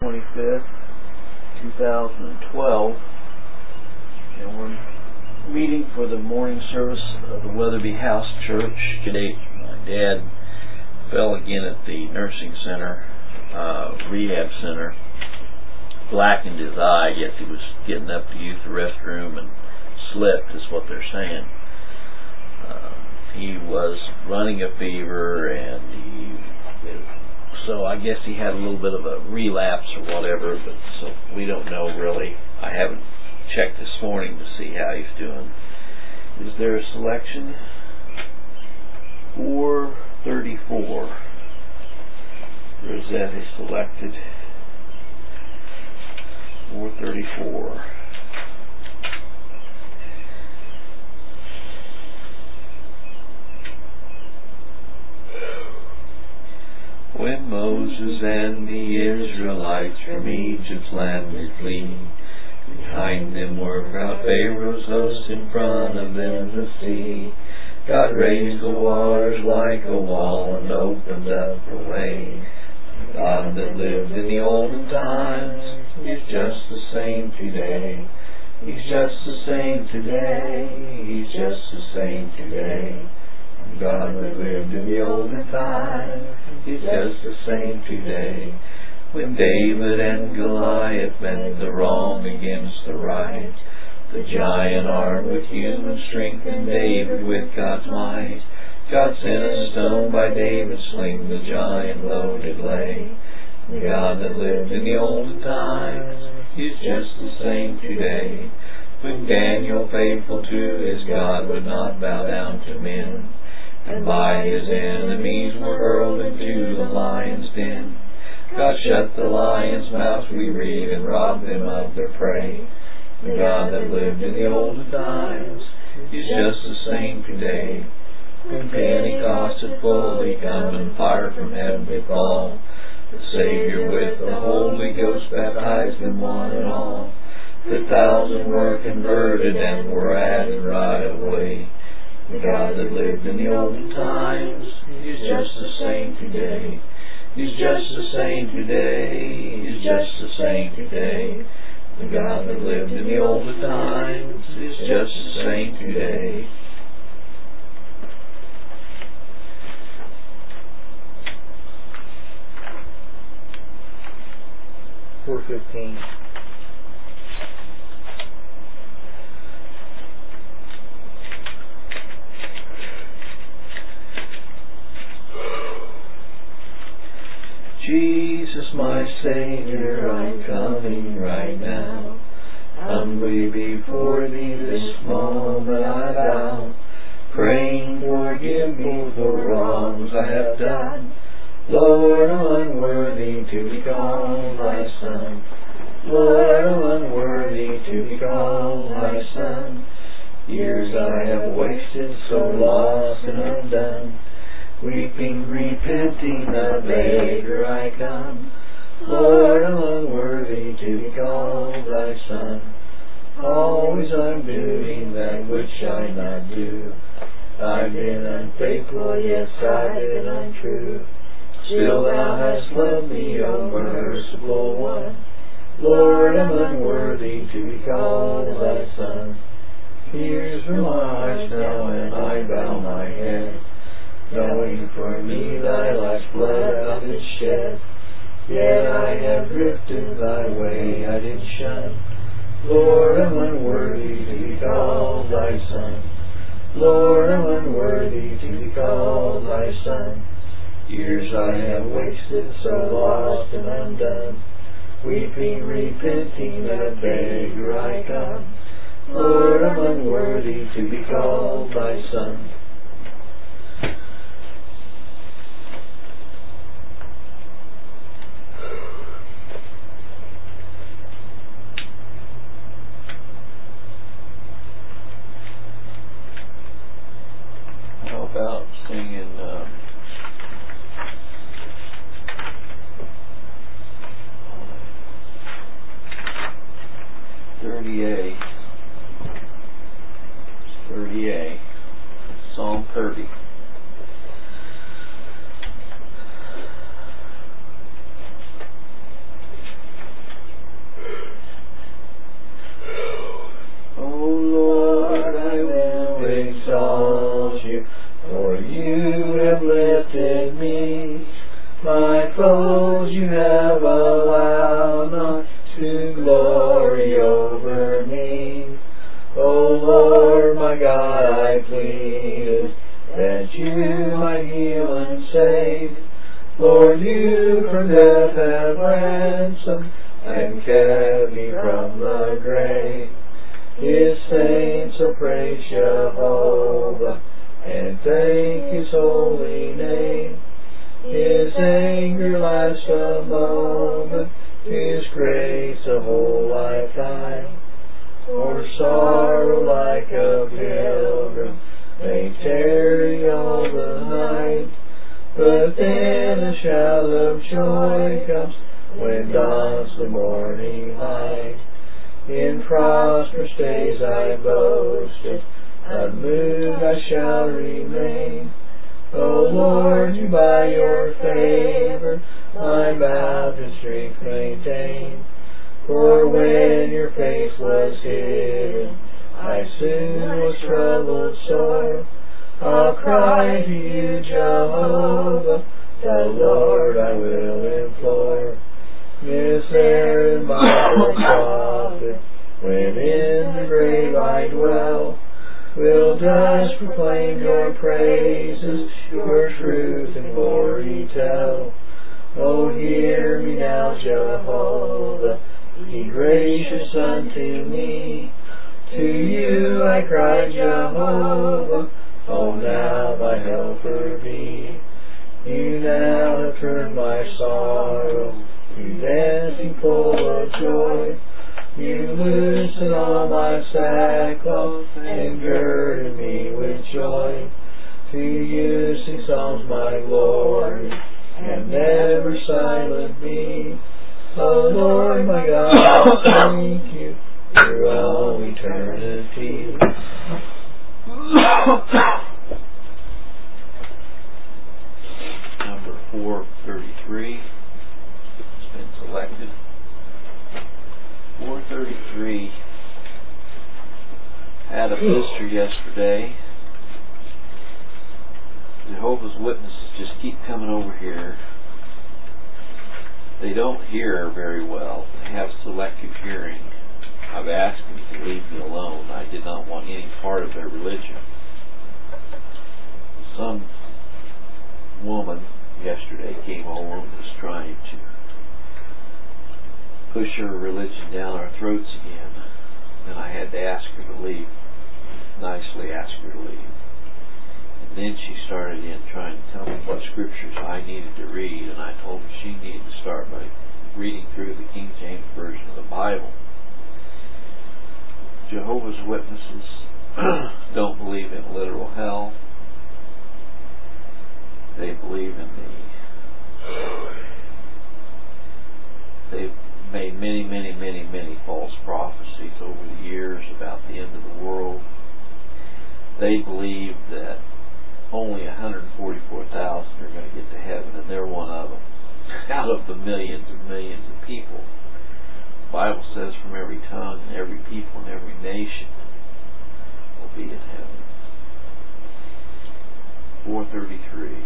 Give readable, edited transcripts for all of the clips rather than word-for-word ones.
25th, 2012, and we're meeting for the morning service of the Weatherby House Church. Today, my dad fell again at the nursing center, rehab center, blackened his eye, yet he was getting up to use the restroom and slipped, is what they're saying. He was running a fever, and so I guess he had a little bit of a relapse or whatever, but so we don't know really. I haven't checked this morning to see how he's doing. Is there a selection? 434. Rosetta selected. 434. When Moses and the Israelites from Egypt's land did flee, behind them were proud Pharaoh's host, in front of them the sea. God raised the waters like a wall and opened up the way. The God that lived in the olden times is just the same today. He's just the same today. He's just the same today. The God that lived in the olden times is just the same today. When David and Goliath met the wrong against the right, the giant armed with human strength and David with God's might, God sent a stone by David's sling, the giant low did lay. The God that lived in the olden times is just the same today. When Daniel, faithful to his God, would not bow down to men, and by his enemies were hurled into the lion's den, God shut the lions' mouths, we read, and robbed them of their prey. The God that lived in the olden times is just the same today. When Pentecost had fully come and fire from heaven did fall, the Savior with the Holy Ghost baptized them one and all. The 1,000 were converted and were added right away. The God that lived in the olden times is just the same today. He's just the same today. He's just the same today. The God that lived in the olden times is just the same today. $4.15. Jesus, my Savior, I'm coming right now. Humbly before Thee this moment I bow, praying forgive me for wrongs I have done. Lord, I'm unworthy to be called Thy Son. Lord, I'm unworthy to be called Thy Son. Years I have wasted, so lost and undone. Weeping, repenting, a beggar I come. Lord, I'm unworthy to be called Thy Son. Always I'm doing that which I not do. I've been unfaithful, yes, I've been untrue. Still Thou hast loved me, O merciful one. Lord, I'm unworthy to be called Thy Son. Tears from my eyes now, and I bow my head, knowing for me Thy life's blood Thou didst shed. Yet I have drifted Thy way, I did shun. Lord, I'm unworthy to be called Thy Son. Lord, I'm unworthy to be called Thy Son. Years I have wasted, so lost and undone. Weeping, repenting, a beggar I come. Lord, I'm unworthy to be called Thy Son. About singing 30A. 30A. Psalm 30. I pleaded that you might heal and save. Lord, you from death have ransomed and kept me from the grave. His saints will praise Jehovah and thank His holy name. His anger lasts a moment, His grace a whole lifetime. For sorrow like a pilgrim may tarry all the night, but then a shout of joy comes when dawns the morning light. In prosperous days I boasted, unmoved I shall remain. O Lord, you by your favor my mountain strength maintain. For when your face was hidden, I soon was troubled sore. I'll cry to you, Jehovah, the Lord I will implore. Miss Aaron, my prophet, when in the grave I dwell, will thus proclaim your praises, your truth and glory tell. Oh, hear me now, Jehovah, be gracious unto me. To you I cry, Jehovah, oh, now my helper be. You now have turned my sorrow to dancing full of joy. You loosen all my sackcloth and girded me with joy. To you sing songs, my glory, and never silent me. Oh Lord, my God, thank you through all eternity. Number 433 has been selected. 433 had a visitor yesterday. Jehovah's Witnesses just keep coming over here. They don't hear very well. They have selective hearing. I've asked them to leave me alone. I did not want any part of their religion. Some woman yesterday came over and was trying to push her religion down our throats again, and I had to ask her to leave, nicely ask her to leave. And then she started in trying to tell me what scriptures I needed to read, and I told her she needed to start by reading through the King James Version of the Bible. Jehovah's Witnesses don't believe in literal hell. They believe in they've made many false prophecies over the years about the end of the world. They believe that only 144,000 are going to get to heaven, and they're one of them. Out of the millions and millions of people, the Bible says from every tongue and every people and every nation will be in heaven. 433.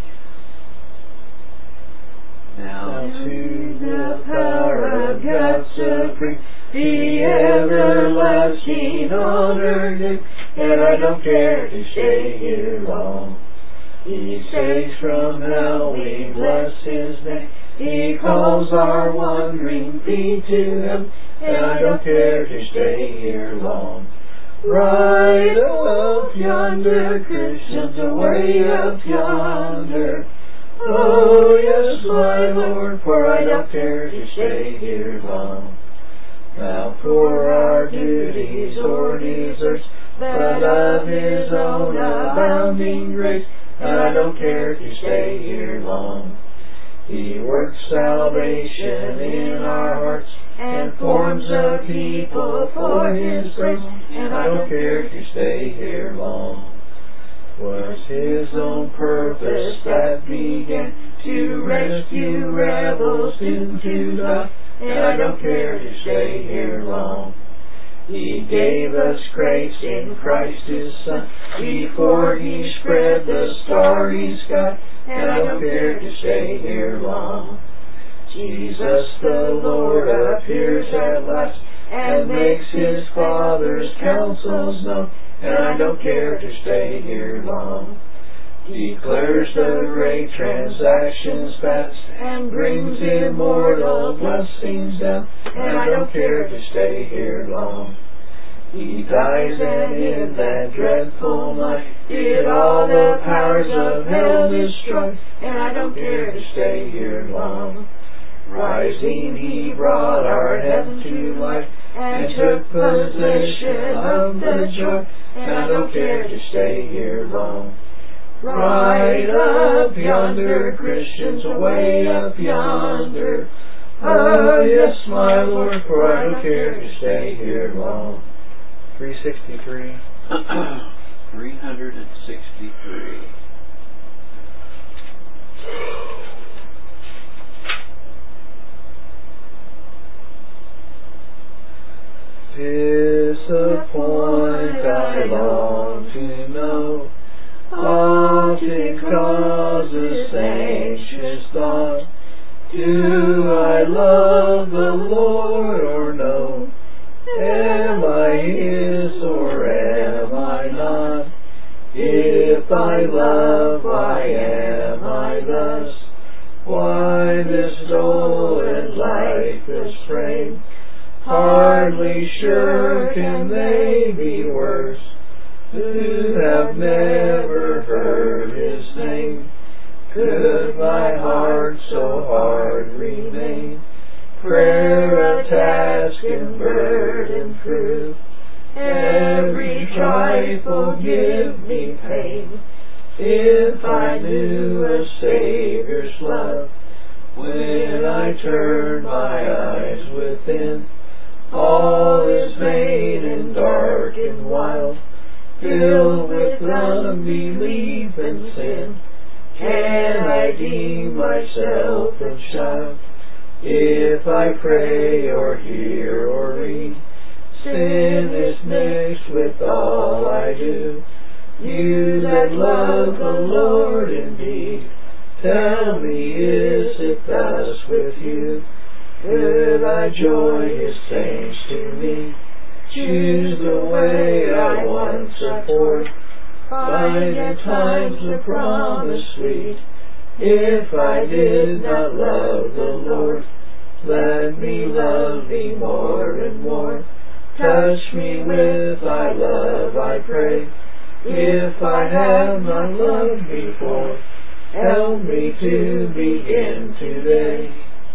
Now to the power of God supreme, the everlasting honor due, and I don't care to stay here long. He saves from hell, we bless His name. He calls our wandering feet to Him, and I don't care to stay here long. Right up yonder, Christians, away up yonder. Oh yes, my Lord, for I don't care to stay here long. Now for our duties or deserts, but of His own abounding grace, and I don't care to stay here long. He works salvation in our hearts and forms a people for His grace, and I don't care to stay here long. Was His own purpose that began to rescue rebels doomed to die, and I don't care to stay here long. He gave us grace in Christ His Son before He spread the starry sky, and I don't care to stay here long. Jesus the Lord appears at last and makes His Father's counsels known, and I don't care to stay here long. Declares the great transactions past, and brings immortal blessings down, and I don't care to stay here long. He dies, and in that dreadful night did all the powers of hell destroy, and I don't care to stay here long. Rising, he brought our heaven to life, and took possession of the joy, and I don't care to stay here long. Right up yonder, Christians, way up yonder. Oh, yes, my Lord, for I don't care to stay here long. 363. 363. Disappoint, I long to know. Often causes anxious thought. Do I love the Lord or no? Am I His or am I not? If I love, why am I thus? Why this dull and lifeless frame? Hardly sure can they be worse who have never heard His name. Could my heart so hard remain? Prayer a task and burden prove. Every trifle give me pain. If I knew a Savior's love, when I turn my eyes within, all is vain and dark and wild, filled with unbelief and sin. Can I deem myself a child? If I pray or hear or read, sin is mixed with all I do. You that love the Lord indeed, tell me, is it thus with you? Could I join His saints to me? Choose the way I once abhorred, find at times the promise sweet. If I did not love the Lord, let me love Thee more and more. Touch me with Thy love, I pray. If I have not loved before, help me to begin today.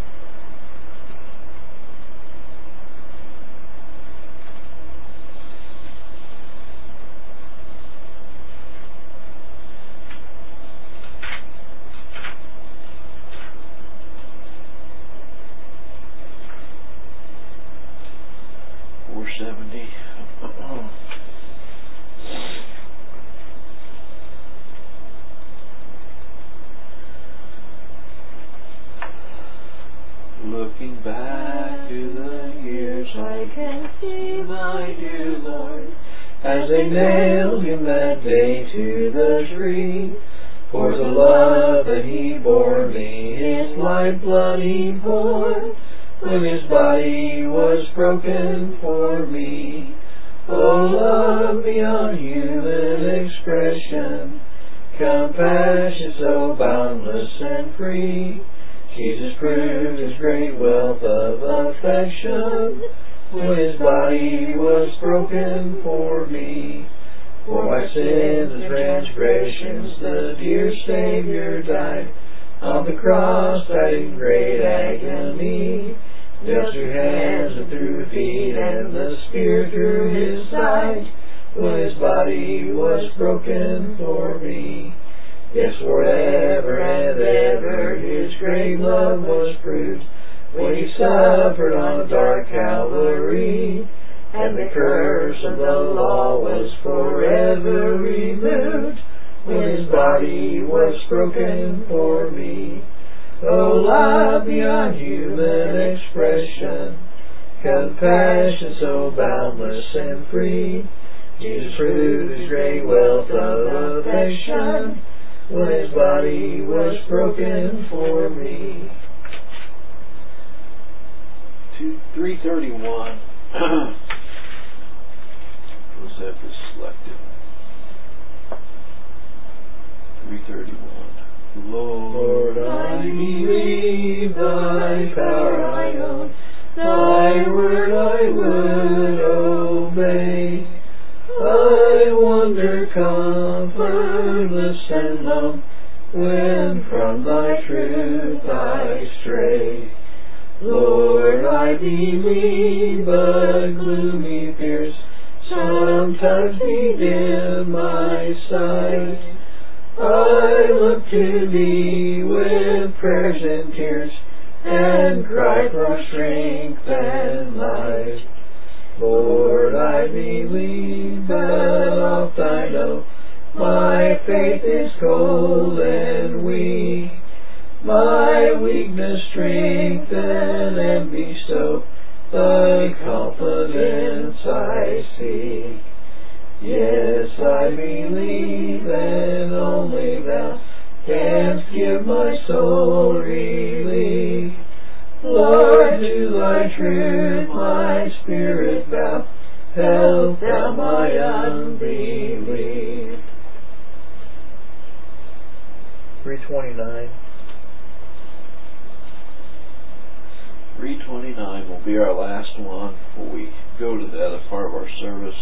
Looking back to the years, I can see my dear Lord, as they nailed Him that day to the tree. For the love that He bore me, His lifeblood He poured, when His body was broken for me. Oh, love beyond human expression, compassion so boundless and free. Jesus proved His great wealth of affection, when His body was broken for me. For my sins and transgressions the dear Savior died, on the cross died in great agony, nailed through hands and through feet, and the spear through His side, when His body was broken for me. Yes, forever and ever His great love was proved, when He suffered on a dark Calvary, and the curse of the law was forever removed, when His body was broken for me. Oh, love beyond human expression, compassion so boundless and free. Jesus proved His great wealth of affection, when His body was broken for me. 331. Was that the selected? 331. Lord, I believe thy power I own, thy word I would obey. I wander comfortless and lone, when from thy truth I stray. Lord, I believe, but gloomy fears sometimes bedim my sight. I look to thee with prayers and tears, and cry for strength and light. Lord, I believe, but oft I know my faith is cold and weak. My weakness strengthen and bestow thy confidence I seek. Yes, I believe, and only thou canst give my soul relief. Lord, to thy truth my spirit bow, help thou my unbelief. 329. 329 will be our last one before we go to the other part of our service.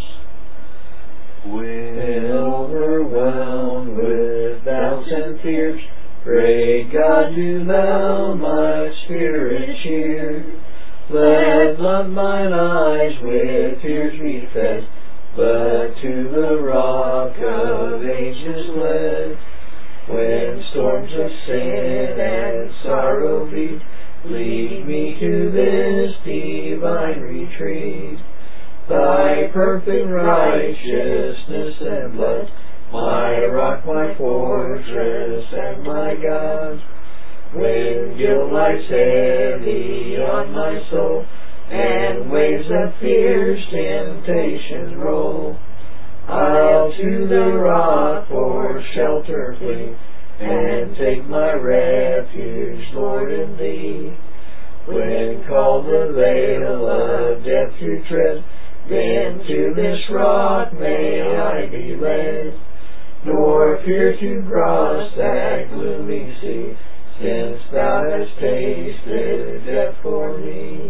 When overwhelmed with doubts and fears, pray God, do thou my spirit cheer. Let not mine eyes with tears be fed, but to the rock of ages led. When storms of sin and sorrow beat, lead me to this divine retreat. Thy perfect righteousness and blood, my rock, my fortress, and my God. When guilt lies heavy on my soul, and waves of fierce temptation roll, I'll to the rock for shelter flee, and take my refuge, Lord, in thee. When called the veil of death to tread, then to this rock may I be led, nor fear to cross that gloomy sea, since thou hast tasted death for me.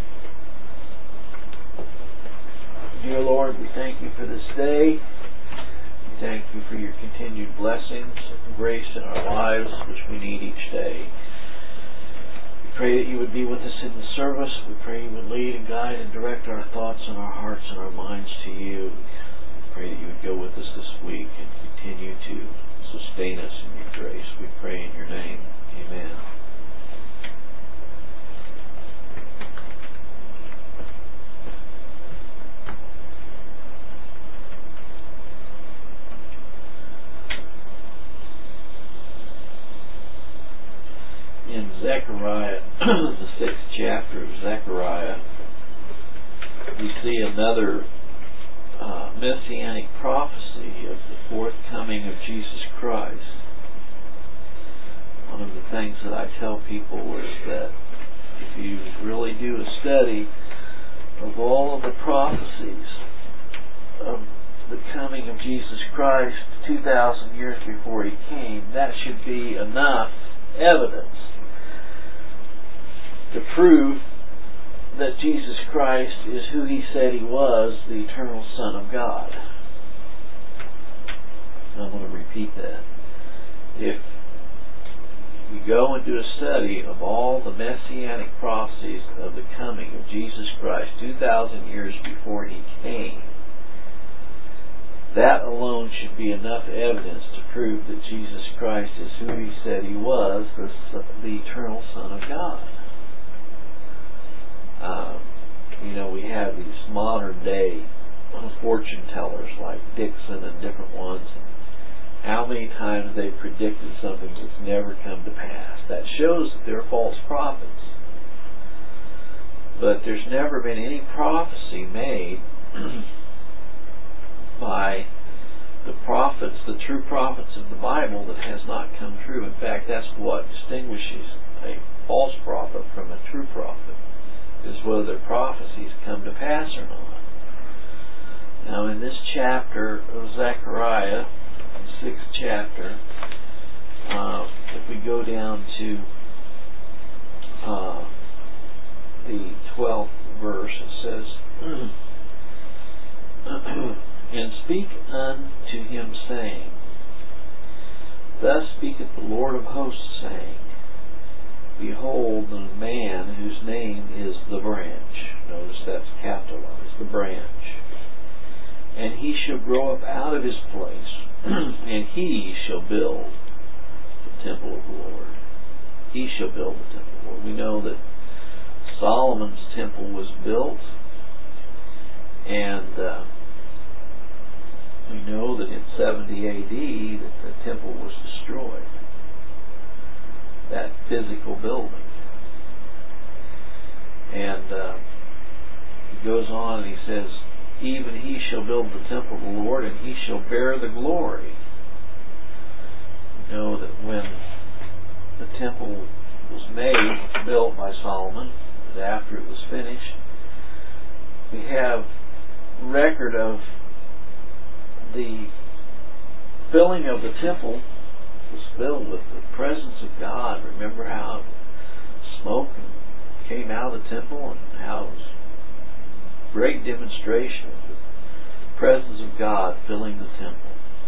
Dear Lord, we thank you for this day. We thank you for your continued blessings and grace in our lives, which we need each day. We pray that you would be with us in the service. We pray you would lead and guide and direct our thoughts and our hearts and our minds to you. We pray that you would go with us this week and continue to sustain us in your grace. We pray in your name. Amen. In Zechariah, the 6th chapter of Zechariah, we see another messianic prophecy of the forthcoming of Jesus Christ. One of the things that I tell people is that if you really do a study of all of the prophecies of the coming of Jesus Christ 2,000 years before he came, that should be enough evidence to prove that Jesus Christ is who he said he was, the eternal Son of God. I'm going to repeat that. If you go and do a study of all the messianic prophecies of the coming of Jesus Christ 2,000 years before he came, that alone should be enough evidence to prove that Jesus Christ is who he said he was, the eternal Son of God. We have these modern day fortune tellers like Dixon and different ones. How many times they've predicted something that's never come to pass. That shows that they're false prophets. But there's never been any prophecy made by the prophets, the true prophets of the Bible, that has not come true. In fact, that's what distinguishes a false prophet from a true prophet, is whether their prophecies come to pass or not. Now in this chapter of Zechariah, 6th chapter, if we go down to the 12th verse, it says, And speak unto him, saying, Thus speaketh the Lord of hosts, saying, Behold, the man whose name is the branch. Notice that's capitalized, the branch. And he shall grow up out of his place, and he shall build the temple of the Lord. He shall build the temple of the Lord. We know that Solomon's temple was built, and we know that in 70 A.D. that the temple was destroyed. That physical building. And he goes on and he says, Even he shall build the temple of the Lord, and he shall bear the glory. You know that when the temple was built by Solomon, that after it was finished, we have record of the filling of the temple was filled with the presence of God. Remember how smoke came out of the temple and how it was a great demonstration of the presence of God filling the temple.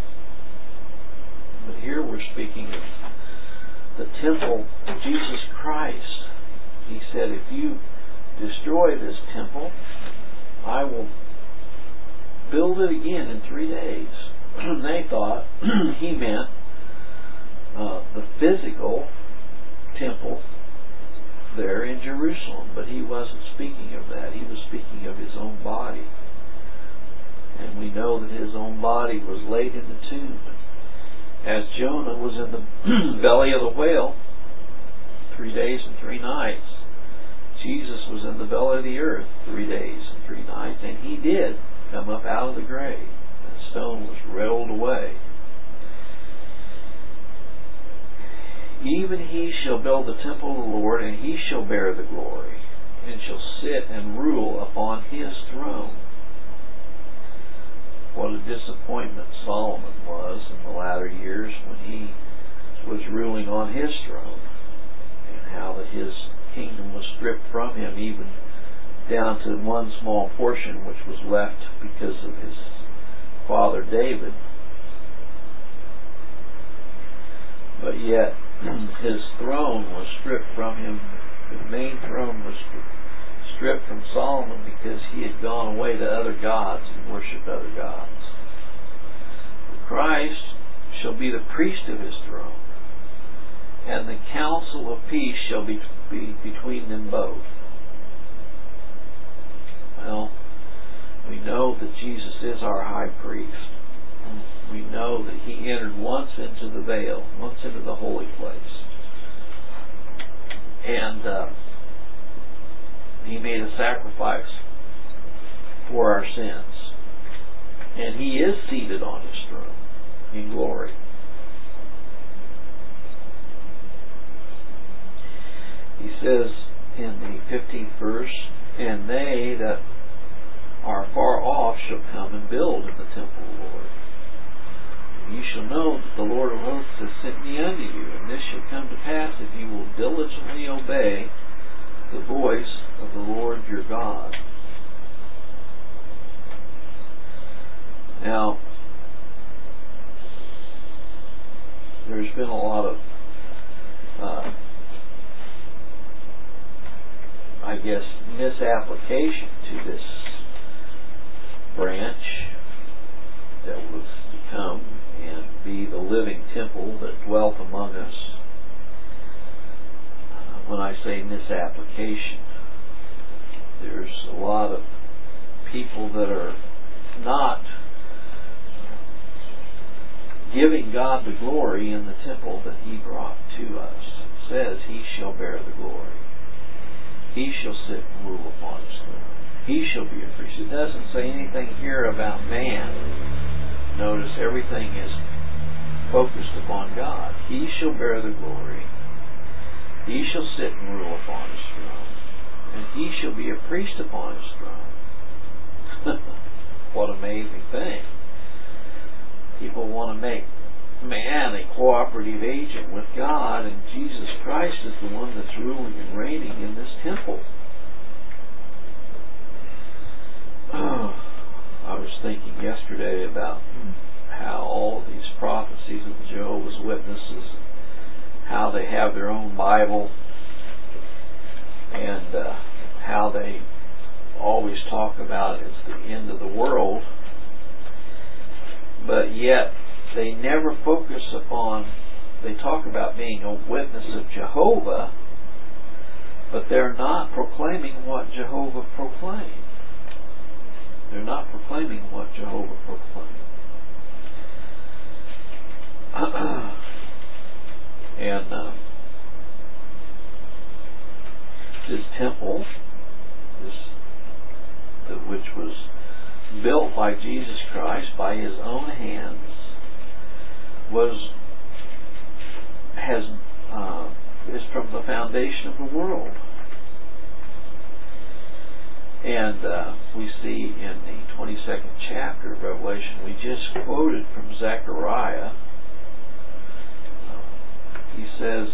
But here we're speaking of the temple of Jesus Christ. He said, if you destroy this temple, I will build it again in 3 days. They thought he meant the physical temple there in Jerusalem, but he wasn't speaking of that. He was speaking of his own body. And we know that his own body was laid in the tomb. As Jonah was in the belly of the whale 3 days and 3 nights, Jesus was in the belly of the earth 3 days and 3 nights, and he did come up out of the grave. The stone was rolled away. Even he shall build the temple of the Lord, and he shall bear the glory, and shall sit and rule upon his throne. What a disappointment Solomon was in the latter years when he was ruling on his throne, and how that his kingdom was stripped from him, even down to one small portion which was left because of his father David. But yet his throne was stripped from him. The main throne was stripped from Solomon because he had gone away to other gods and worshipped other gods. But Christ shall be the priest of his throne, and the counsel of peace shall be between them both. Well, we know that Jesus is our high priest. We know that he entered once into the veil, once into the holy place. And he made a sacrifice for our sins. And he is seated on his throne in glory. He says in the 15th verse, And they that are far off shall come and build in the temple of the Lord. And ye shall know that the Lord of hosts has sent me unto you, and this shall come to pass if you will diligently obey the voice of the Lord your God. Now, there's been a lot of misapplication to this branch that was to come and be the living temple that dwelt among us. When I say misapplication, there's a lot of people that are not giving God the glory in the temple that he brought to us. It says, he shall bear the glory. He shall sit and rule upon his throne. He shall be a priest. It doesn't say anything here about man. Notice everything is focused upon God. He shall bear the glory. He shall sit and rule upon his throne. And he shall be a priest upon his throne. what an amazing thing. People want to make man a cooperative agent with God, and Jesus Christ is the one that's ruling and reigning in this temple. I was thinking yesterday about how all these prophecies of the Jehovah's Witnesses, how they have their own Bible, and how they always talk about it's the end of the world, but yet they never focus upon, they talk about being a witness of Jehovah, but they're not proclaiming what Jehovah proclaimed. They're not proclaiming what Jehovah proclaimed. And this temple, which was built by Jesus Christ by His own hands, is from the foundation of the world. And we see in the 22nd chapter of Revelation, we just quoted from Zechariah. He says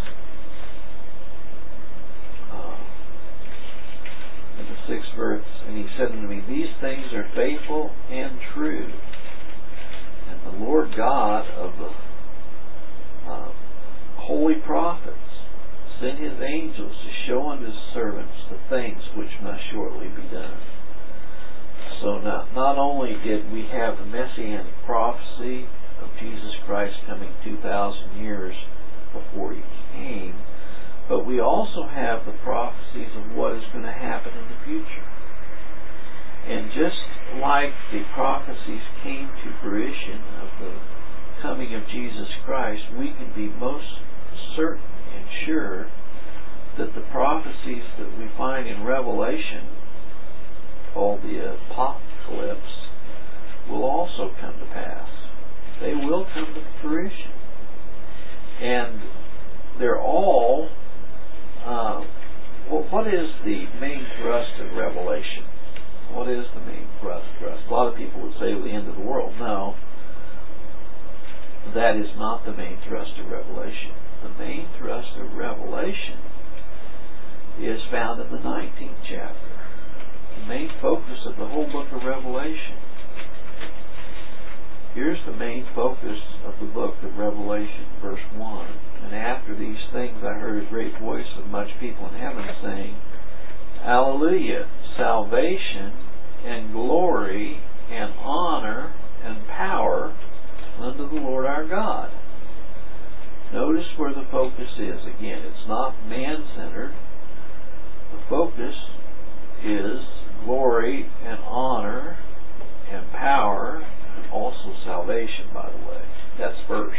in the 6th verse, and he said unto me, these things are faithful and true. And the Lord God of the holy prophets sent His angels to show unto His servants the things which must shortly be done. So not only did we have the messianic prophecy of Jesus Christ coming 2,000 years before He came, but we also have the prophecies of what is going to happen in the future. And just like the prophecies came to fruition of the coming of Jesus Christ, we can be most certain and sure that the prophecies that we find in Revelation, called the apocalypse, will also come to pass. They will come to fruition. And they're all, what is the main thrust of Revelation? What is the main thrust? A lot of people would say the end of the world. No, that is not the main thrust of Revelation. The main thrust of Revelation is found in the 19th chapter. The main focus of the whole book of Revelation. Here's the main focus of the book of Revelation, verse 1. And after these things I heard a great voice of much people in heaven saying, Hallelujah! Salvation and glory and honor and power unto the Lord our God. Notice where the focus is. Again, it's not man-centered. The focus is glory and honor and power, and also salvation, by the way. That's first.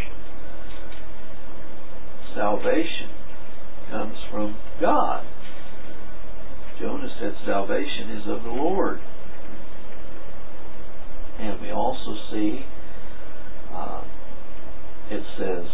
Salvation comes from God. Jonah said salvation is of the Lord. And we also see, it says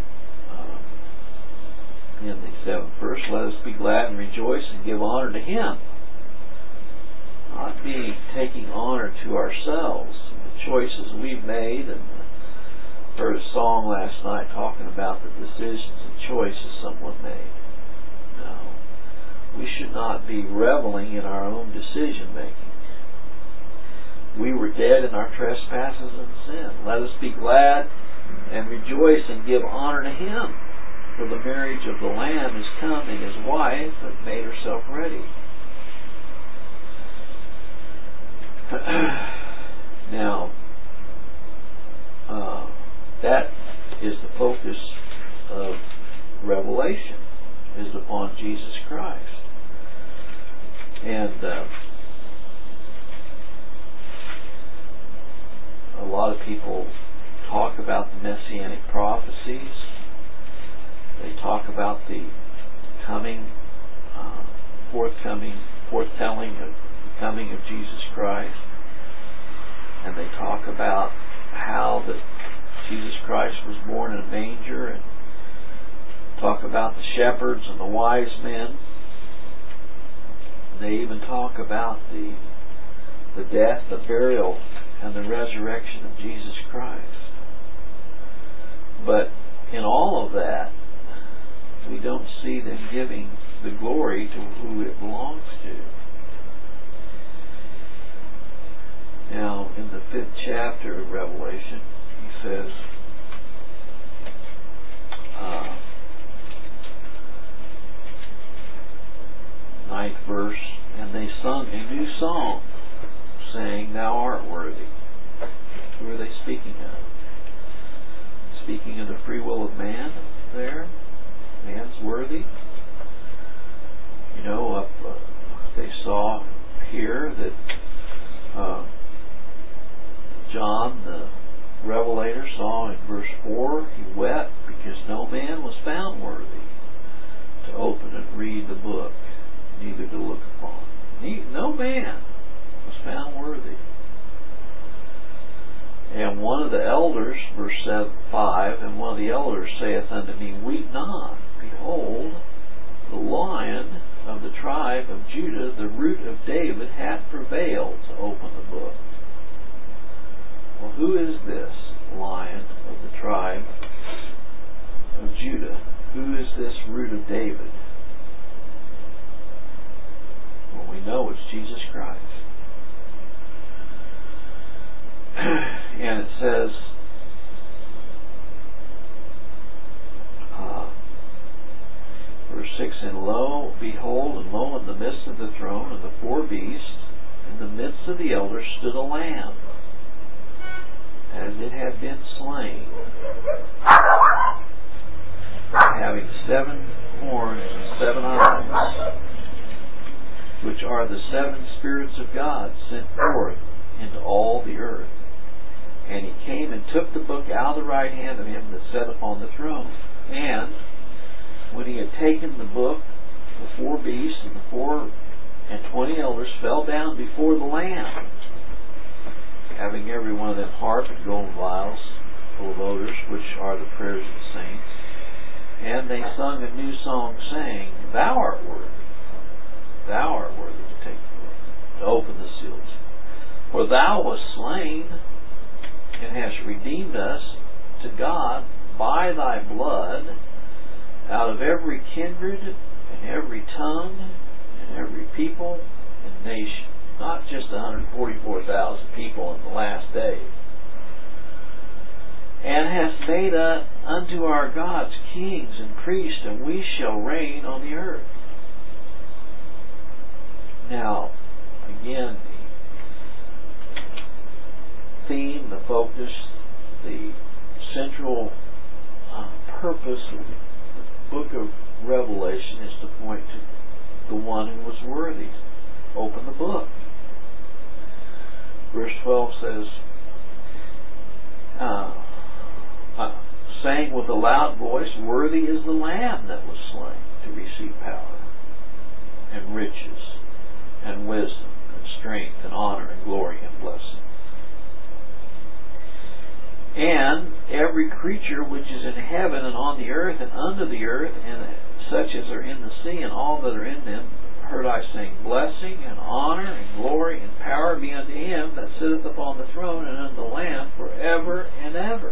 in the 7th verse, let us be glad and rejoice and give honor to Him. Not taking honor to ourselves, the choices we've made, and heard a song last night talking about the decisions and choices someone made. No. We should not be reveling in our own decision making. We were dead in our trespasses and sin. Let us be glad and rejoice and give honor to Him. For the marriage of the Lamb is come, and His wife has made herself ready. Now, that is the focus of Revelation, is upon Jesus Christ. And a lot of people talk about the messianic prophecies. They talk about the forthtelling of the coming of Jesus Christ. And they talk about how that Jesus Christ was born in a manger, and talk about the shepherds and the wise men. They even talk about the death, the burial, and the resurrection of Jesus Christ. But in all of that, we don't see them giving the glory to who it belongs to. Now, in the 5th chapter of Revelation, he says, 9th verse, and they sung a new song, saying, Thou art worthy. Who are they speaking of? Speaking of the free will of man there? Man's worthy? You know, they saw here that John the Revelator saw in verse 4, he wept because no man was found worthy to open and read the book, neither to look upon. No man was found worthy. And one of the elders, verse 5, and one of the elders saith unto me, Weep not, behold, the Lion of the tribe of Judah, the root of David, hath prevailed to open the book. Well, who is this Lion of the tribe of Judah? Who is this root of David? Well, we know it's Jesus Christ. And it says, verse 6, And lo, behold, and lo, in the midst of the throne and the 4 beasts, in the midst of the elders stood a lamb, as it had been slain, having 7 horns and 7 eyes, which are the 7 spirits of God sent forth into all the earth. And he came and took the book out of the right hand of him that sat upon the throne. And when he had taken the book, the 4 beasts and the 24 elders fell down before the Lamb, having every one of them harp and golden vials full of odors, which are the prayers of the saints. And they sung a new song, saying, Thou art worthy. Thou art worthy to take the book, to open the seals. For thou wast slain, and hast redeemed us to God by thy blood out of every kindred and every tongue and every people and nation. Not just 144,000 people in the last day. And hast made unto our gods kings and priests, and we shall reign on the earth. Now, again, the theme, the focus, the central purpose of the book of Revelation is to point to the one who was worthy. Open the book. Verse 12 says, saying with a loud voice, Worthy is the Lamb that was slain to receive power and riches and wisdom and strength and honor and glory and blessing. And every creature which is in heaven and on the earth and under the earth, and such as are in the sea and all that are in them, heard I saying, Blessing and honor and glory and power be unto him that sitteth upon the throne and unto the Lamb forever and ever.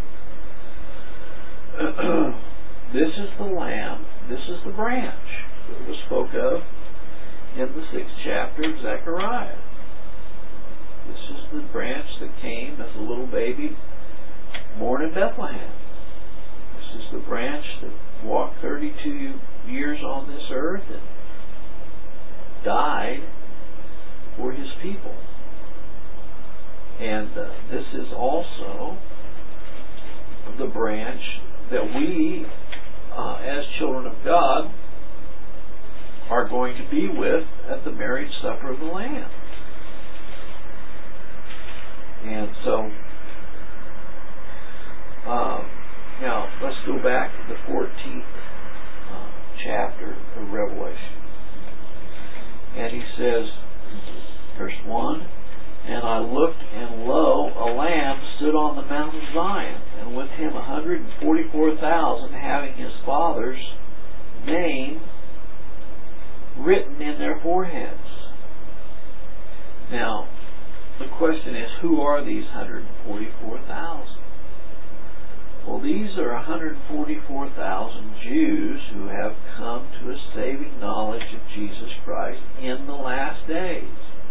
This is the Lamb, this is the branch that was spoke of in the 6th chapter of Zechariah. This is the branch that came as a little baby born in Bethlehem. This is the branch that walked 32 years on this earth and died for his people. And this is also the branch that we, as children of God, are going to be with at the marriage supper of the Lamb. And so, now let's go back to the 14th chapter of Revelation. And he says, verse 1, And I looked, and lo, a Lamb stood on the Mount of Zion, and with him 144,000, having his Father's name written in their foreheads. Now, the question is, who are these 144,000? Well, these are 144,000 Jews who have come to a saving knowledge of Jesus Christ in the last days.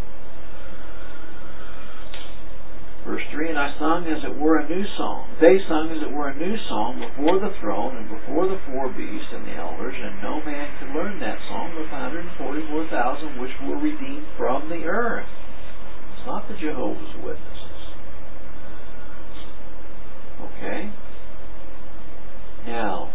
Verse 3, and I sung as it were a new song. They sung as it were a new song before the throne and before the four beasts and the elders, and no man could learn that song but the 144,000 which were redeemed from the earth. It's not the Jehovah's Witnesses. Okay? Now,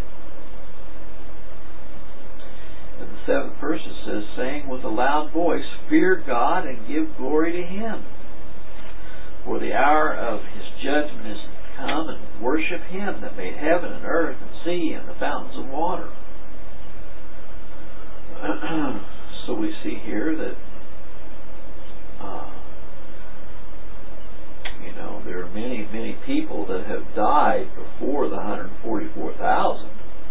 in the 7th verse it says, saying with a loud voice, fear God and give glory to Him. For the hour of His judgment is come, and worship Him that made heaven and earth and sea and the fountains of water. So we see here that there are many, many people that have died before the 144,000.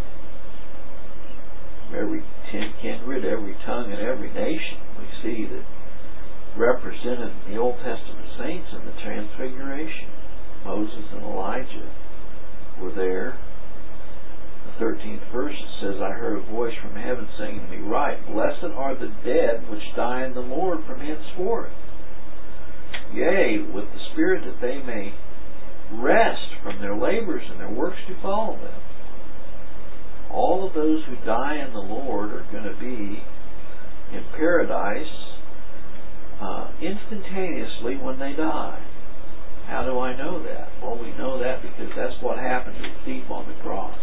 Every kindred, every tongue, and every nation. We see that represented the Old Testament saints in the Transfiguration. Moses and Elijah were there. The 13th verse it says, I heard a voice from heaven saying to me, Write, blessed are the dead which die in the Lord from henceforth. Yea, with the Spirit that they may rest from their labors and their works to follow them. All of those who die in the Lord are going to be in paradise instantaneously when they die. How do I know that? Well, we know that because that's what happened to the thief on the cross.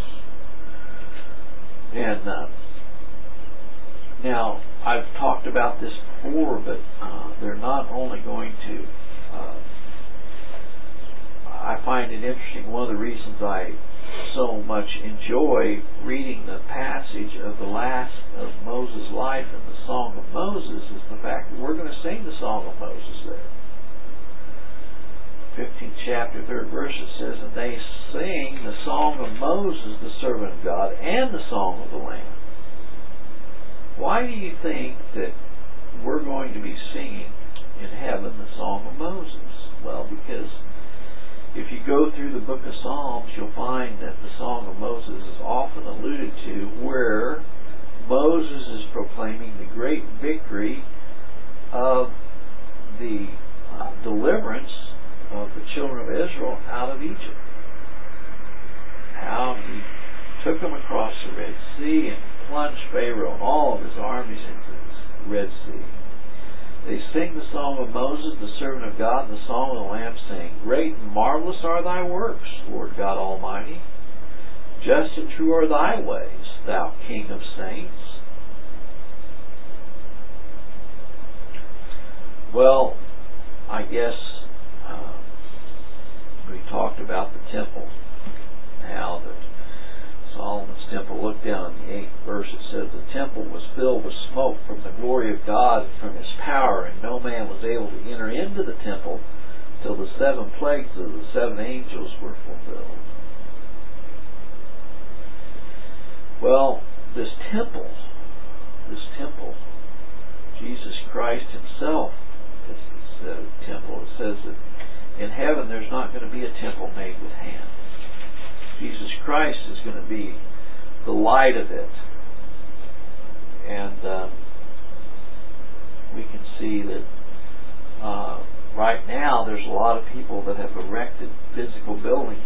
And now, I've talked about this before, but they're not only going to... I find it interesting. One of the reasons I so much enjoy reading the passage of the last of Moses' life in the Song of Moses is the fact that we're going to sing the Song of Moses there. 15th chapter, 3rd verse, it says, and they sing the song of Moses, the servant of God, and the song of the Lamb. Why do you think that we're going to be singing in heaven the song of Moses? Well, because if you go through the book of Psalms, you'll find that the Song of Moses is often alluded to where Moses is proclaiming the great victory of the deliverance of the children of Israel out of Egypt. How he took them across the Red Sea and plunged Pharaoh and all of his armies into the Red Sea. They sing the song of Moses, the servant of God, and the song of the Lamb, saying, Great and marvelous are thy works, Lord God Almighty. Just and true are thy ways, thou King of saints. Well, I guess we talked about the temple. How that Solomon's temple, looked down in the 8th verse, it says, the temple was filled with smoke from the glory of God and from His power, and no man was able to enter into the temple till the 7 plagues of the 7 angels were fulfilled. Well, this temple, Jesus Christ Himself is the temple. It says that in heaven there's not going to be a temple made with hands. Jesus Christ is going to be the light of it. And we can see that right now there's a lot of people that have erected physical buildings.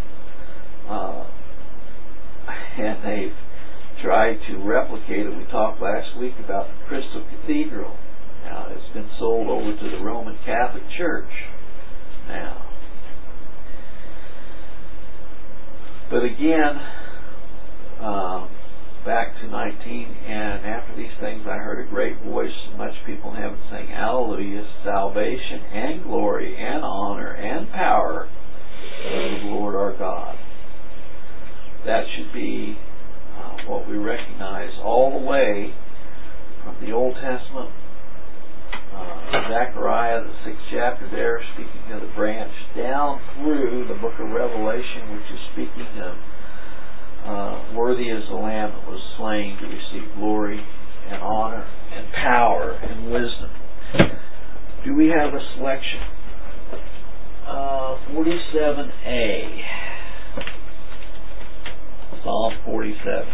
And they've tried to replicate it. We talked last week about the Crystal Cathedral. Now, it's been sold over to the Roman Catholic Church now. But again, back to 19, and after these things I heard a great voice, much people in heaven saying, Hallelujah, salvation and glory and honor and power to the Lord our God. That should be what we recognize all the way from the Old Testament, Zechariah, the 6th chapter there, speaking of the branch, down through the book of Revelation, which is speaking of worthy is the Lamb that was slain to receive glory and honor and power and wisdom. Do we have a selection? 47A. Psalm 47.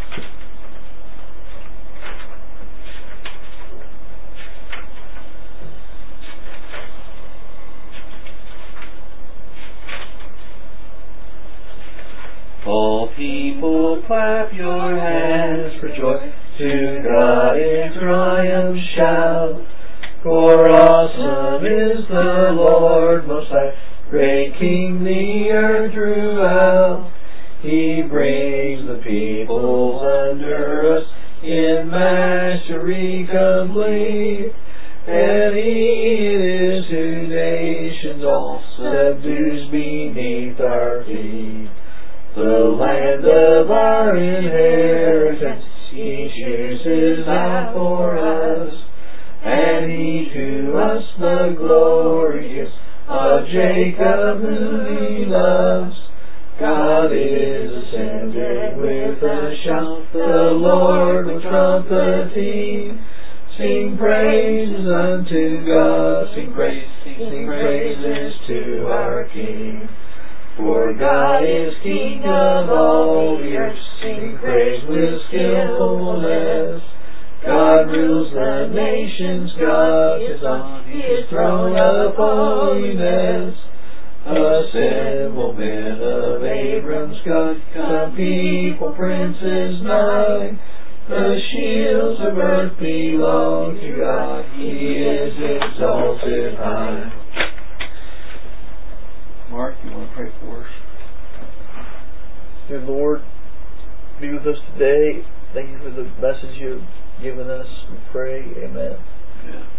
All people clap your hands for joy. To God in triumph shout. For awesome is the Lord Most High, great King the earth throughout. He brings the peoples under us in mastery complete. And He is to nations all subdues beneath our feet. The land of our inheritance He chooses out for us, and He to us the glory gives of Jacob whom He loves. God is ascended with a shout, the Lord with trumpeting. Sing praises unto God, sing praises to our King. For God is King of all the earth, sing praise with skillfulness. God rules the nations, God is on His throne of holiness. Assemble men of Abram's God, come people, princes nigh. The shields of earth belong to God, He is exalted high. Mark, you want to pray for us? Dear Lord, be with us today. Thank you for the message you've given us. We pray. Amen. Yeah.